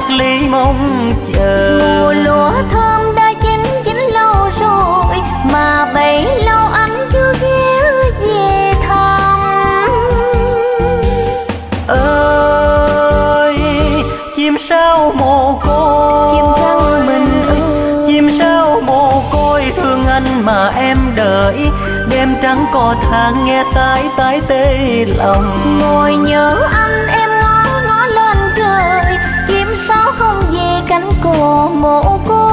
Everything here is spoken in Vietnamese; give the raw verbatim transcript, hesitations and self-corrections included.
ly mong chờ. Mùa lúa thơm đã chín chín lâu rồi mà bấy lâu anh chưa ghé về thăm. Ơi chim sao mồ côi, Chim trắng mình ơi, chim sao mồ côi thương anh mà em đợi. Đêm trắng có tháng nghe tái tái tê lòng. ngồi nhớ anh em ngó ngó lên trời, chim sao không về cánh cò mồ côi.